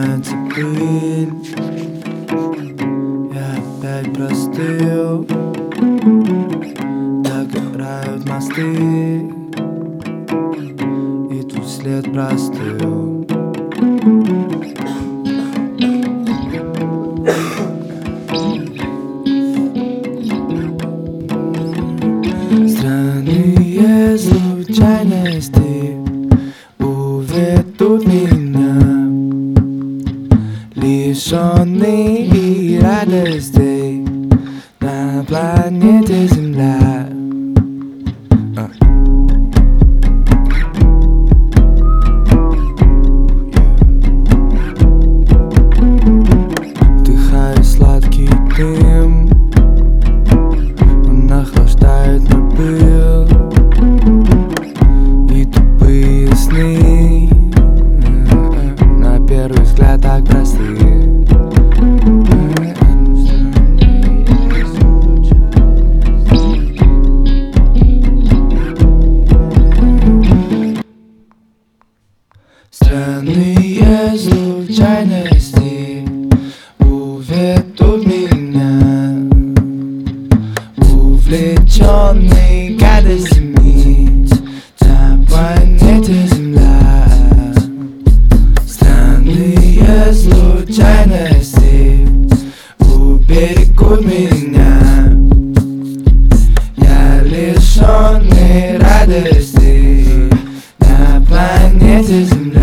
поднимается пыль. Я опять простыл, догорают мосты, и тут след простыл. Странные случайности уведут меня, лишённый радостей на планете Земля. Вдыхаю сладкий дым, он охлаждает мой пыл и тупые сны, на первый взгляд так простые. Странные случайности уведут меня, увлеченный гадостями на планете Земля. Странные случайности уберегут меня, я лишённый радости на планете Земля.